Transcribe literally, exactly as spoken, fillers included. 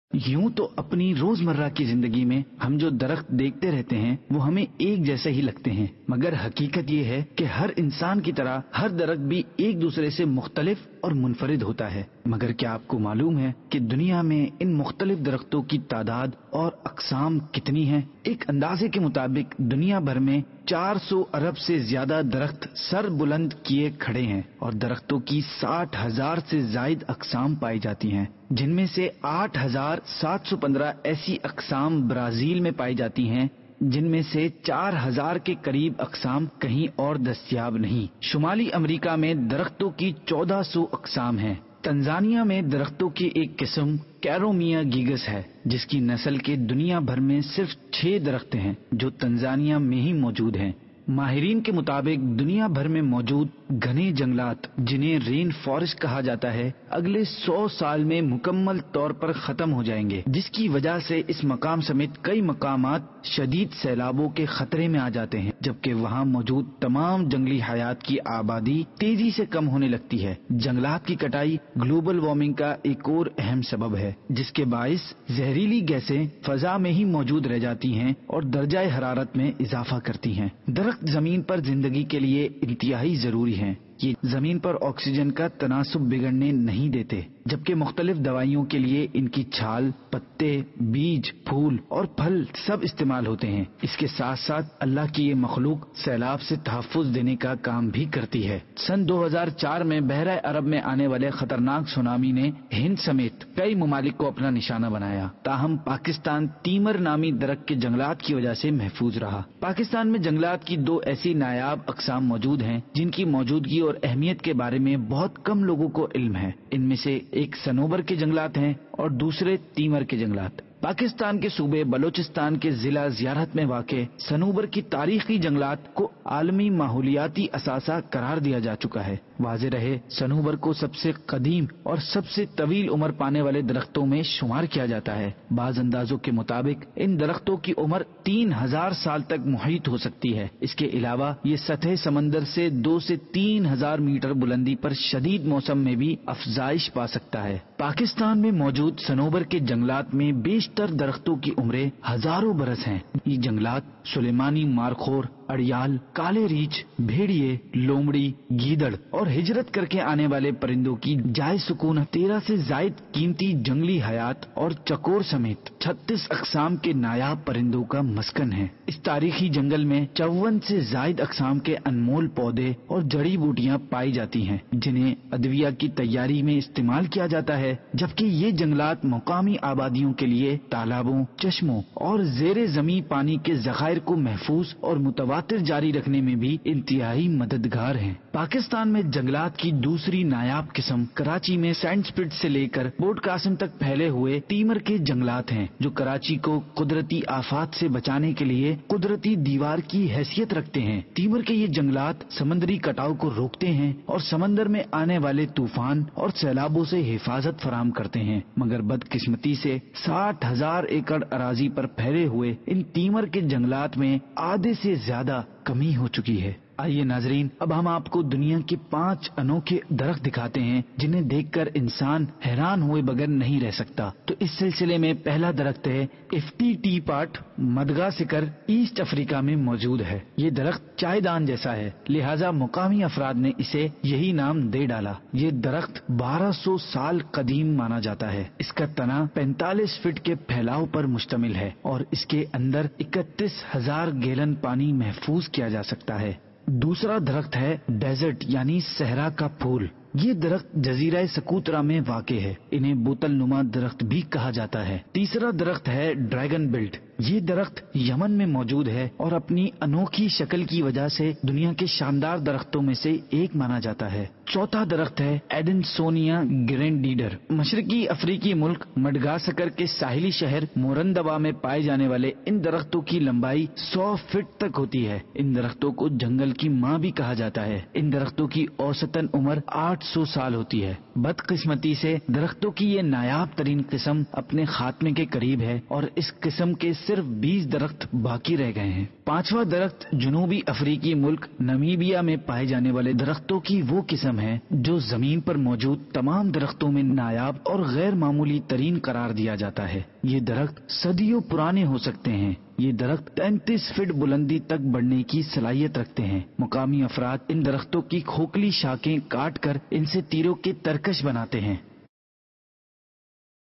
یوں تو اپنی روزمرہ کی زندگی میں ہم جو درخت دیکھتے رہتے ہیں وہ ہمیں ایک جیسے ہی لگتے ہیں، مگر حقیقت یہ ہے کہ ہر انسان کی طرح ہر درخت بھی ایک دوسرے سے مختلف اور منفرد ہوتا ہے۔ مگر کیا آپ کو معلوم ہے کہ دنیا میں ان مختلف درختوں کی تعداد اور اقسام کتنی ہیں؟ ایک اندازے کے مطابق دنیا بھر میں چار سو ارب سے زیادہ درخت سر بلند کیے کھڑے ہیں اور درختوں کی ساٹھ ہزار سے زائد اقسام پائی جاتی ہیں، جن میں سے آٹھ ہزار سات سو پندرہ ایسی اقسام برازیل میں پائی جاتی ہیں جن میں سے چار ہزار کے قریب اقسام کہیں اور دستیاب نہیں۔ شمالی امریکہ میں درختوں کی چودہ سو اقسام ہیں۔ تنزانیہ میں درختوں کی ایک قسم کیرومیا گیگس ہے جس کی نسل کے دنیا بھر میں صرف چھ درخت ہیں جو تنزانیہ میں ہی موجود ہیں۔ ماہرین کے مطابق دنیا بھر میں موجود گھنے جنگلات جنہیں رین فارسٹ کہا جاتا ہے اگلے سو سال میں مکمل طور پر ختم ہو جائیں گے، جس کی وجہ سے اس مقام سمیت کئی مقامات شدید سیلابوں کے خطرے میں آ جاتے ہیں، جبکہ وہاں موجود تمام جنگلی حیات کی آبادی تیزی سے کم ہونے لگتی ہے۔ جنگلات کی کٹائی گلوبل وارمنگ کا ایک اور اہم سبب ہے جس کے باعث زہریلی گیسیں فضا میں ہی موجود رہ جاتی ہیں اور درجہ حرارت میں اضافہ کرتی ہیں۔ درخت زمین پر زندگی کے لیے انتہائی ضروری ہیں۔ یہ زمین پر آکسیجن کا تناسب بگڑنے نہیں دیتے، جبکہ مختلف دوائیوں کے لیے ان کی چھال، پتے، بیج، پھول اور پھل سب استعمال ہوتے ہیں۔ اس کے ساتھ ساتھ اللہ کی یہ مخلوق سیلاب سے تحفظ دینے کا کام بھی کرتی ہے۔ سن دو ہزار چار میں بحیرہ عرب میں آنے والے خطرناک سونامی نے ہند سمیت کئی ممالک کو اپنا نشانہ بنایا، تاہم پاکستان تیمر نامی درخت کے جنگلات کی وجہ سے محفوظ رہا۔ پاکستان میں جنگلات کی دو ایسی نایاب اقسام موجود ہیں جن کی موجودگی اور اہمیت کے بارے میں بہت کم لوگوں کو علم ہے۔ ان میں سے ایک صنوبر کے جنگلات ہیں اور دوسرے تیمر کے جنگلات۔ پاکستان کے صوبے بلوچستان کے ضلع زیارت میں واقع صنوبر کی تاریخی جنگلات کو عالمی ماحولیاتی اثاثہ قرار دیا جا چکا ہے۔ واضح رہے صنوبر کو سب سے قدیم اور سب سے طویل عمر پانے والے درختوں میں شمار کیا جاتا ہے۔ بعض اندازوں کے مطابق ان درختوں کی عمر تین ہزار سال تک محیط ہو سکتی ہے۔ اس کے علاوہ یہ سطح سمندر سے دو سے تین ہزار میٹر بلندی پر شدید موسم میں بھی افزائش پا سکتا ہے۔ پاکستان میں موجود صنوبر کے جنگلات میں بیشتر درختوں کی عمریں ہزاروں برس ہیں۔ یہ جنگلات سلیمانی مارخور، اڑیال، کالے ریچھ، بھیڑیے، لومڑی، گیدڑ اور ہجرت کر کے آنے والے پرندوں کی جائے سکون تیرہ سے زائد قیمتی جنگلی حیات اور چکور سمیت چھتیس اقسام کے نایاب پرندوں کا مسکن ہے۔ اس تاریخی جنگل میں چون سے زائد اقسام کے انمول پودے اور جڑی بوٹیاں پائی جاتی ہیں جنہیں ادویہ کی تیاری میں استعمال کیا جاتا ہے، جبکہ یہ جنگلات مقامی آبادیوں کے لیے تالابوں، چشموں اور زیر زمین پانی کے ذخائر کو محفوظ اور متواتر جاری رکھنے میں بھی انتہائی مددگار ہیں۔ پاکستان میں جنگلات کی دوسری نایاب قسم کراچی میں سینڈ سپٹ سے لے کر پورٹ قاسم تک پھیلے ہوئے تیمر کے جنگلات ہیں، جو کراچی کو قدرتی آفات سے بچانے کے لیے قدرتی دیوار کی حیثیت رکھتے ہیں۔ تیمر کے یہ جنگلات سمندری کٹاؤ کو روکتے ہیں اور سمندر میں آنے والے طوفان اور سیلابوں سے حفاظت فراہم کرتے ہیں، مگر بدقسمتی سے ساٹھ ہزار ایکڑ اراضی پر پھیلے ہوئے ان تیمر کے جنگلات میں آدھے سے زیادہ کمی ہو چکی ہے۔ آئیے ناظرین، اب ہم آپ کو دنیا کے پانچ انوکھے درخت دکھاتے ہیں جنہیں دیکھ کر انسان حیران ہوئے بغیر نہیں رہ سکتا۔ تو اس سلسلے میں پہلا درخت ہے ایفٹی ٹی پاٹ، مدغاسکر، ایسٹ افریقہ میں موجود ہے۔ یہ درخت چائے دان جیسا ہے، لہٰذا مقامی افراد نے اسے یہی نام دے ڈالا۔ یہ درخت بارہ سو سال قدیم مانا جاتا ہے۔ اس کا تنا پینتالیس فٹ کے پھیلاؤ پر مشتمل ہے اور اس کے اندر اکتیس ہزار گیلن پانی محفوظ کیا جا سکتا ہے۔ دوسرا درخت ہے ڈیزرٹ یعنی صحرا کا پھول۔ یہ درخت جزیرہ سکوترا میں واقع ہے، انہیں بوتل نما درخت بھی کہا جاتا ہے۔ تیسرا درخت ہے ڈریگن بلٹ۔ یہ درخت یمن میں موجود ہے اور اپنی انوکھی شکل کی وجہ سے دنیا کے شاندار درختوں میں سے ایک مانا جاتا ہے۔ چوتھا درخت ہے ایڈنسونیا گرینڈیڈر۔ مشرقی افریقی ملک مڈغاسکر کے ساحلی شہر مورندوا میں پائے جانے والے ان درختوں کی لمبائی سو فٹ تک ہوتی ہے۔ ان درختوں کو جنگل کی ماں بھی کہا جاتا ہے۔ ان درختوں کی اوسطاً عمر آٹھ سو سال ہوتی ہے۔ بدقسمتی سے درختوں کی یہ نایاب ترین قسم اپنے خاتمے کے قریب ہے اور اس قسم کے सिर्फ बीस दरख्त बाकी रह गए हैं। पांचवा दरख्त जनूबी अफ्रीकी मुल्क नमीबिया में पाए जाने वाले दरख्तों की वो किस्म है जो जमीन पर मौजूद तमाम दरख्तों में नायाब और गैर मामूली तरीन करार दिया जाता है। ये दरख्त सदियों पुराने हो सकते हैं। ये दरख्त तैंतीस फीट बुलंदी तक बढ़ने की सलाहियत रखते हैं। मुकामी अफराद इन दरख्तों की खोखली शाखें काट कर इनसे तीरों के तरकश बनाते हैं।